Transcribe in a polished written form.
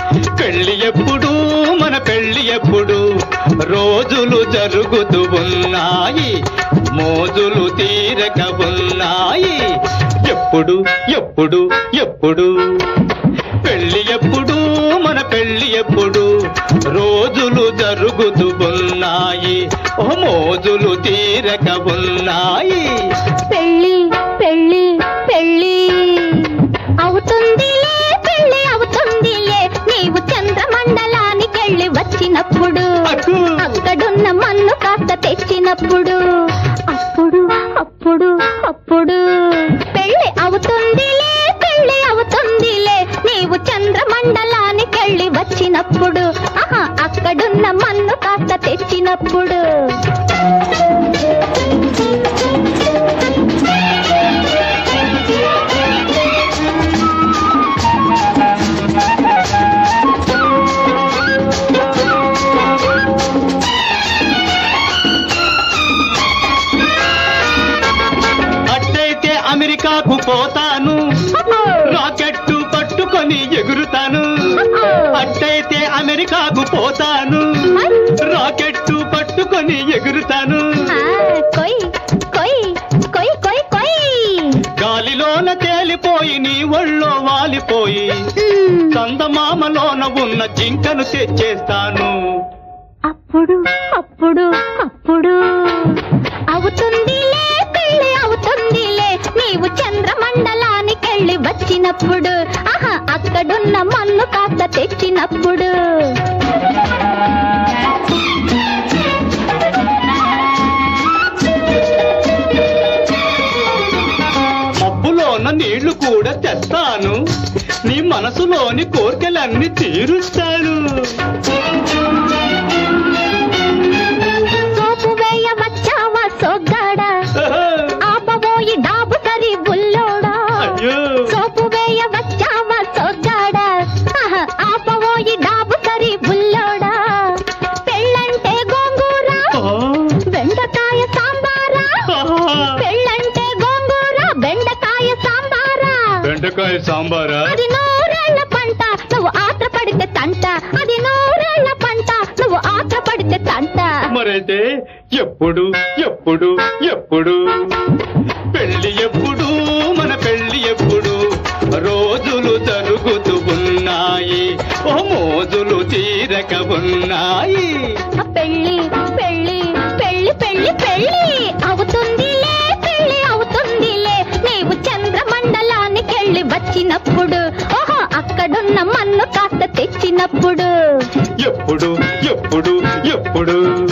పెళ్లి ఎప్పుడు మన పెళ్లి ఎప్పుడు రోజులు జరుగుతూ ఉన్నాయి మోజులు తీరక ఉన్నాయి ఎప్పుడు ఎప్పుడు ఎప్పుడు పెళ్లి ఎప్పుడు మన పెళ్లి ఎప్పుడు రోజులు జరుగుతూ ఉన్నాయి మోజులు తీరక ఉన్నాయి పెళ్లి పెళ్లి పెళ్లి అవుతుందిలే పెళ్లి అవుతుందిలే నీవు చంద్రమండలానికెళ్ళి వచ్చినప్పుడు అక్కడున్న మన్ను కాస్త తెచ్చినప్పుడు అప్పుడు అప్పుడు అప్పుడు పెళ్లి అవుతుందిలే పెళ్లి అవుతుందిలే నీవు చంద్రమండలానికెళ్ళి వచ్చినప్పుడు అక్కడున్న మన్ను కాస్త తెచ్చినప్పుడు అట్టయితే అమెరికాకు పోతాను రాకెట్టు పట్టుకొని ఎగురుతాను అట్టయితే అమెరికాకు పోతాను రాకెట్టు పట్టుకొని ఎగురుతాను గాలిలోన తేలిపోయి నీ ఒళ్ళో వాలిపోయి చందమామలోన ఉన్న జింకను తెచ్చేస్తాను అప్పుడు అప్పుడు అప్పుడు అవుతుందిలే పెళ్లి అవుతుందిలే నీవు చంద్రమండలానికెళ్ళి వచ్చినప్పుడు అక్కడున్న మన్ను కాస్త తెచ్చినప్పుడు మబ్బులోన నీళ్లు కూడా తెస్తాను నీ మనసులోని కోర్కెలన్నీ తీరుస్తాను సోపు వేయ వచ్చావా సోగ్గాడా ఆపబోయి డాబు సరి బుల్లోడా సోపు వేయ వచ్చావా సోగ్గాడా ఆపబోయి డాబు సరి బుల్లోడా పెళ్ళంటే గోంగూర బెండకాయ సాంబారా పెళ్ళంటే గోంగూర బెండకాయ సాంబారా బెండకాయ సాంబారా అది నూరేళ్ల పంట నువ్వు ఆత్రపడితే తంట అది నూరేళ్ల పంట నువ్వు ఆత్రపడితే తంట మరైతే ఎప్పుడు ఎప్పుడు ఎప్పుడు పెళ్లి ఎప్పుడు మన పెళ్లి ఎప్పుడు రోజులు జరుగుతూ ఉన్నాయి మోజులు తీరక ఉన్నాయి పెళ్లి పెళ్లి పెళ్లి పెళ్లి పెళ్లి అవుతుందిలే పెళ్లి అవుతుందిలే నీవు చంద్రమండలానికెళ్ళి వచ్చినప్పుడు అక్కడున్న మన్ను కాస్త తెచ్చినప్పుడు ఎప్పుడు ఎప్పుడు ఎప్పుడు